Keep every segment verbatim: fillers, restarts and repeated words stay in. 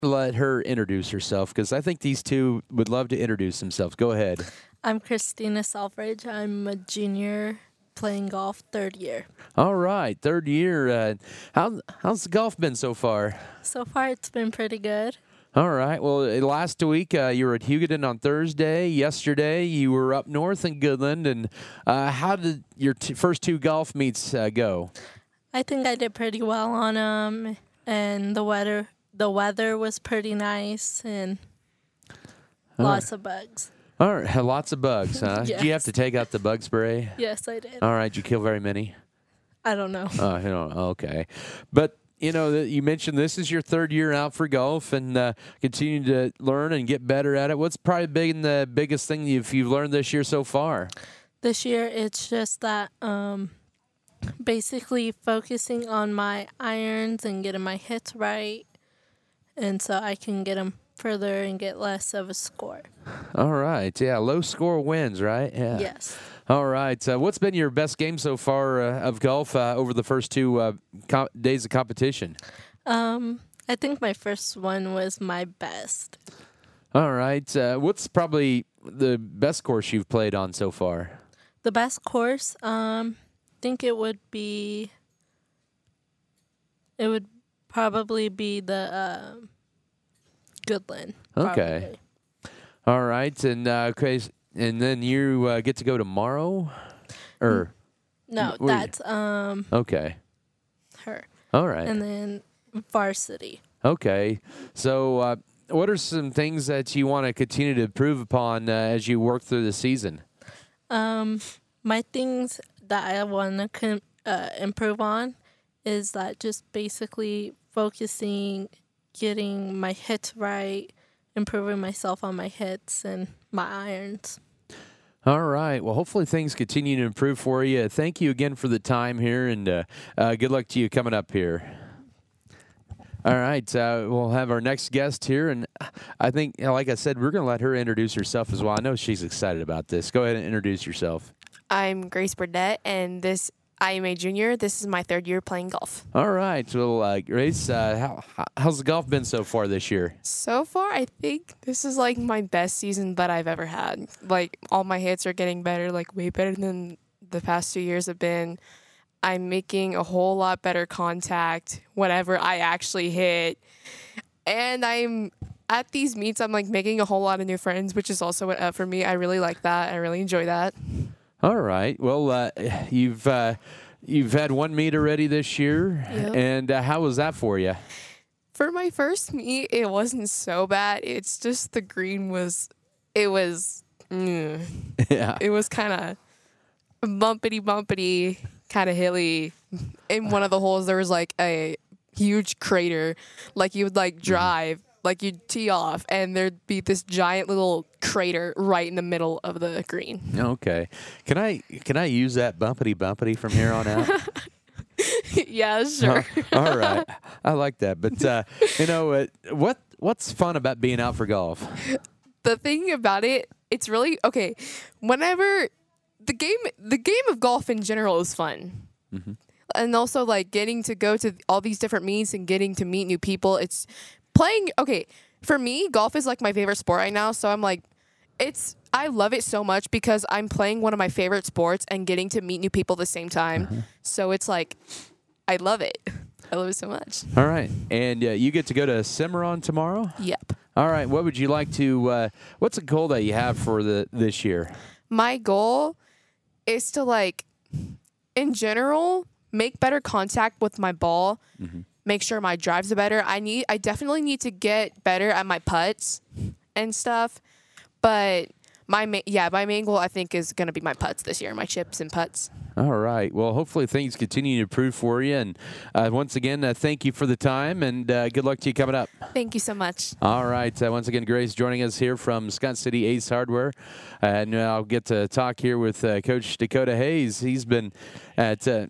let her introduce herself because I think these two would love to introduce themselves. Go ahead. I'm Christina Selfridge. I'm a junior playing golf, third year. All right, third year. Uh, how how's the golf been so far? So far, it's been pretty good. All right. Well, uh, last week uh, you were at Hugoton on Thursday. Yesterday you were up north in Goodland. And uh, how did your t- first two golf meets uh, go? I think I did pretty well on them, and the weather the weather was pretty nice, and All lots right. of bugs. All right, lots of bugs, huh? Did you have Yes. to take out the bug spray? Yes, I did. All right, did you kill very many? I don't know. Oh, you know, okay. But, you know, th- you mentioned this is your third year out for golf and uh, continue to learn and get better at it. What's probably been the biggest thing you've, you've learned this year so far? This year, it's just that um, basically focusing on my irons and getting my hits right, and so I can get them further and get less of a score. All right. Yeah, low score wins, right? Yeah. Yes. All right. Uh, what's been your best game so far uh, of golf uh, over the first two uh, com- days of competition? Um, I think my first one was my best. All right. Uh, what's probably the best course you've played on so far? The best course, um, I think it would be, it would probably be the uh, Goodland. Okay. Probably. All right. And uh, okay, s- and then you uh, get to go tomorrow? Or No, Where you- that's um okay. her. All right. And then varsity. Okay. So uh, what are some things that you want to continue to improve upon uh, as you work through the season? Um, my things that I want to com- uh, improve on is that just basically focusing, getting my hits right, improving myself on my hits and my irons. All right. Well, hopefully things continue to improve for you. Thank you again for the time here, and uh, uh, good luck to you coming up here. All right. Uh, we'll have our next guest here, and I think, you know, like I said, we're going to let her introduce herself as well. I know she's excited about this. Go ahead and introduce yourself. I'm Grace Burdett, and this I am a junior. This is my third year playing golf. All right. Well, uh, Grace, uh, how, how- how's the golf been so far this year? So far, I think this is like my best season that I've ever had. Like, all my hits are getting better, like way better than the past two years have been. I'm making a whole lot better contact whenever I actually hit. And I'm at these meets, I'm like making a whole lot of new friends, which is also uh, for me. I really like that. I really enjoy that. All right. Well, uh, you've uh, you've had one meet already this year, Yep. and uh, how was that for you? For my first meet, it wasn't so bad. It's just the green was, it was, mm, Yeah. it was kind of bumpity bumpity, kind of hilly. In one of the holes, there was like a huge crater. Like you would like drive, like you'd tee off, and there'd be this giant little crater right in the middle of the green. Okay. Can I can I use that bumpity bumpity from here on out? Yeah, sure. All right. I like that. But uh, you know uh, what what's fun about being out for golf? The thing about it, it's really okay. Whenever the game, the game of golf in general is fun, and also like getting to go to all these different meets and getting to meet new people. It's playing. Okay, for me, golf is like my favorite sport right now. So I'm like, it's I love it so much because I'm playing one of my favorite sports and getting to meet new people at the same time. So it's like, I love it. I love it so much. All right. And uh, you get to go to Cimarron tomorrow? Yep. All right. What would you like to uh, what's a goal that you have for the this year? My goal is to like, in general, make better contact with my ball. Make sure my drives are better. I need. I definitely need to get better at my putts and stuff. But my ma- yeah, my main goal I think is gonna be my putts this year, my chips and putts. All right. Well, hopefully things continue to improve for you. And uh, once again, uh, thank you for the time, and uh, good luck to you coming up. Thank you so much. All right. Uh, once again, Grace joining us here from Scott City Ace Hardware. And uh, I'll get to talk here with uh, Coach Dakota Hayes. He's been at uh,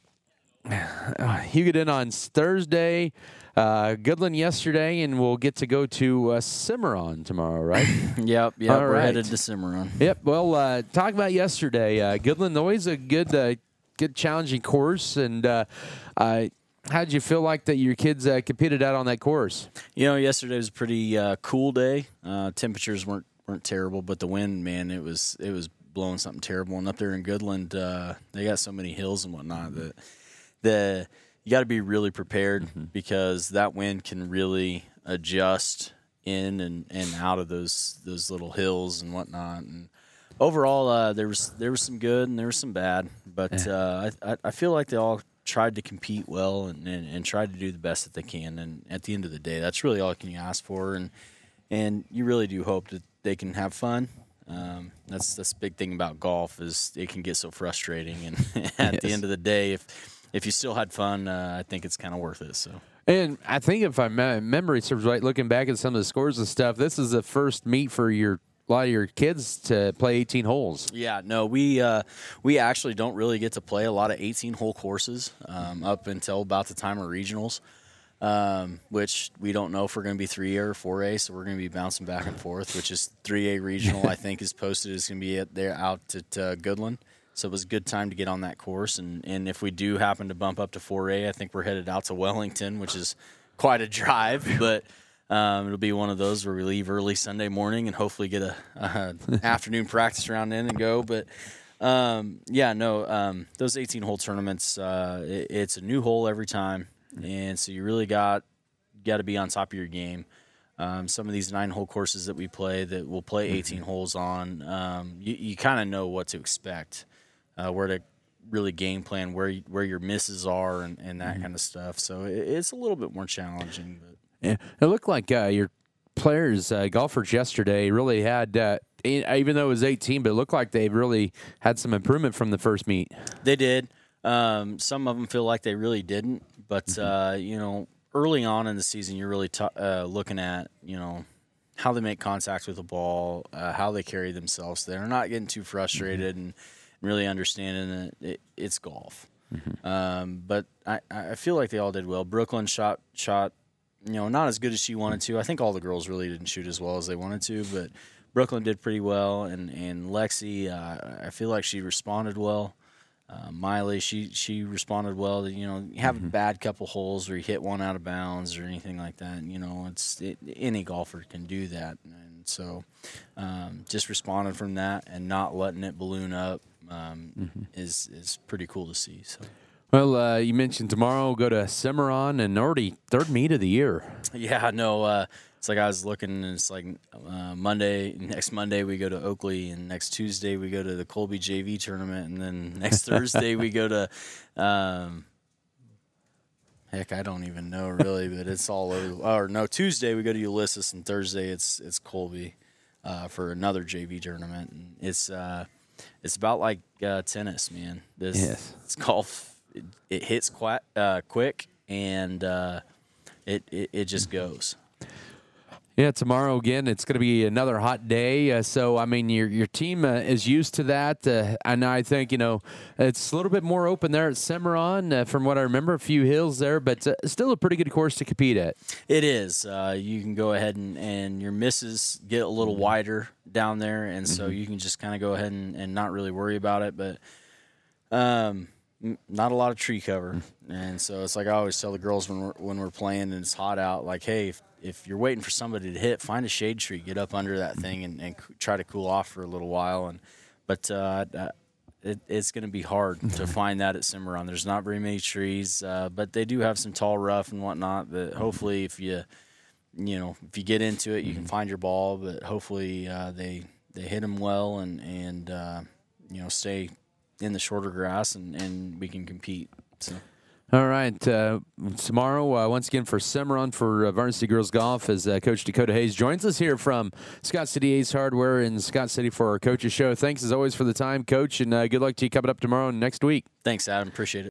Hugoton on Thursday, uh, Goodland yesterday, and we'll get to go to uh, Cimarron tomorrow, right? Yep, yep. All We're right. headed to Cimarron. Yep. Well, uh, talk about yesterday. Uh, Goodland, always a good, uh, good challenging course, and uh, uh, how did you feel like that your kids uh, competed out on that course? You know, yesterday was a pretty uh, cool day. Uh, temperatures weren't weren't terrible, but the wind, man, it was it was blowing something terrible. And up there in Goodland, uh, they got so many hills and whatnot that the you got to be really prepared mm-hmm. because that wind can really adjust in and, and out of those those little hills and whatnot. And overall, uh, there was there was some good and there was some bad, but uh, I I feel like they all tried to compete well and, and, and tried to do the best that they can. And at the end of the day, that's really all you can ask for. And and you really do hope that they can have fun. Um, that's that's the big thing about golf is it can get so frustrating. And at yes. the end of the day, if if you still had fun, uh, I think it's kind of worth it. So. And I think if my memory serves right, looking back at some of the scores and stuff, this is the first meet for your a lot of your kids to play eighteen holes. Yeah, no, we uh, we actually don't really get to play a lot of eighteen-hole courses um, up until about the time of regionals, um, which we don't know if we're going to be three A or four A, so we're going to be bouncing back and forth, which is three A regional, I think, is posted is going to be at, there out at uh, Goodland. So it was a good time to get on that course. And, and if we do happen to bump up to four A, I think we're headed out to Wellington, which is quite a drive. But um, it'll be one of those where we leave early Sunday morning and hopefully get a, a afternoon practice round in and go. But, um, yeah, no, um, those eighteen-hole tournaments, uh, it, it's a new hole every time. And so you really got got to be on top of your game. Um, some of these nine-hole courses that we play that we'll play eighteen mm-hmm. holes on, um, you, you kind of know what to expect. Uh, where to really game plan, where you, where your misses are, and, and that mm-hmm. kind of stuff. So it, it's a little bit more challenging. But yeah, it looked like uh, your players, uh, golfers yesterday, really had, uh, even though it was eighteen, but it looked like they really had some improvement from the first meet. They did. Um, some of them feel like they really didn't, but mm-hmm. uh, you know, early on in the season, you're really t- uh, looking at you know how they make contact with the ball, uh, how they carry themselves. They're not getting too frustrated mm-hmm. and. Really understanding that it, it's golf, mm-hmm. um, but I, I feel like they all did well. Brooklyn shot shot, you know, not as good as she wanted to. I think all the girls really didn't shoot as well as they wanted to, but Brooklyn did pretty well. And and Lexi, uh, I feel like she responded well. Uh, Miley, she she responded well. You know, you have mm-hmm. a bad couple holes where you hit one out of bounds or anything like that. You know, it's it, any golfer can do that, and so um, just responding from that and not letting it balloon up. Um, mm-hmm. is is pretty cool to see. So, well, uh, you mentioned tomorrow we'll go to Cimarron and already third meet of the year. Yeah, no, uh, it's like I was looking, and it's like uh, Monday, next Monday we go to Oakley, and next Tuesday we go to the Colby J V tournament, and then next Thursday we go to, um, heck, I don't even know really, but it's all over. Or no, Tuesday we go to Ulysses, and Thursday it's it's Colby uh, for another J V tournament, and it's. Uh, It's about like uh, tennis, man. This yes. it's golf. It, it hits quite uh, quick, and uh, it, it it just goes. Yeah, tomorrow again, it's going to be another hot day. Uh, so, I mean, your your team uh, is used to that, uh, and I think you know it's a little bit more open there at Cimarron, uh, from what I remember. A few hills there, but uh, still a pretty good course to compete at. It is. Uh, you can go ahead and, and your misses get a little wider down there, and so mm-hmm. you can just kind of go ahead and, and not really worry about it. But um, not a lot of tree cover, and so it's like I always tell the girls when we're when we're playing and it's hot out, like, hey. If, If you're waiting for somebody to hit, find a shade tree, get up under that thing, and, and try to cool off for a little while. And but uh, it, it's going to be hard to find that at Cimarron. There's not very many trees, uh, but they do have some tall rough and whatnot. That hopefully, if you you know if you get into it, you can find your ball. But hopefully, uh, they they hit them well and and uh, you know stay in the shorter grass, and, and we can compete. So. All right. Uh, tomorrow, uh, once again, for Cimarron for uh, Varsity Girls Golf, as uh, Coach Dakota Hayes joins us here from Scott City Ace Hardware in Scott City for our Coaches Show. Thanks, as always, for the time, Coach, and uh, good luck to you coming up tomorrow and next week. Thanks, Adam. Appreciate it.